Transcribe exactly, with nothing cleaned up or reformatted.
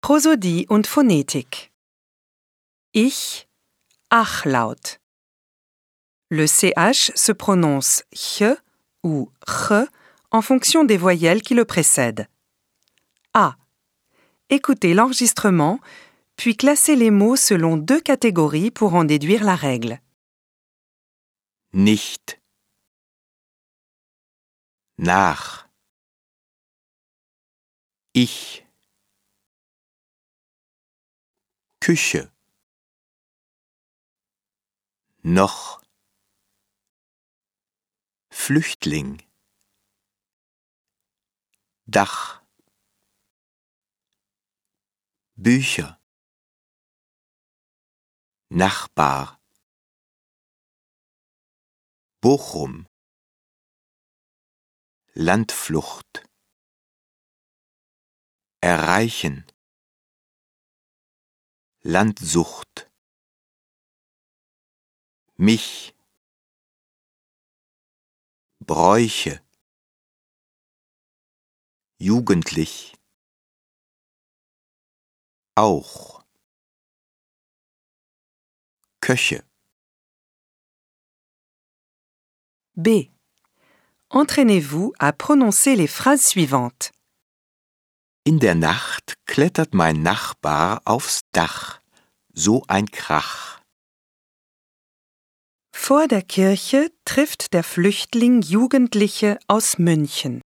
Prosodie und Phonetik. Ich, Ach-Laut. Le C H se prononce ch ou ch en fonction des voyelles qui le précèdent. A. Écoutez l'enregistrement, puis classez les mots selon deux catégories pour en déduire la règle. Nicht. Nach. Ich. Küche. Noch. Flüchtling. Dach. Bücher. Nachbar. Bochum. Landflucht. Erreichen. Landsucht. Mich. Bräuche. Jugendlich. Auch. Köche. B. Entraînez-vous à prononcer les phrases suivantes. In der Nacht klettert mein Nachbar aufs Dach. So ein Krach. Vor der Kirche trifft der Flüchtling Jugendliche aus München.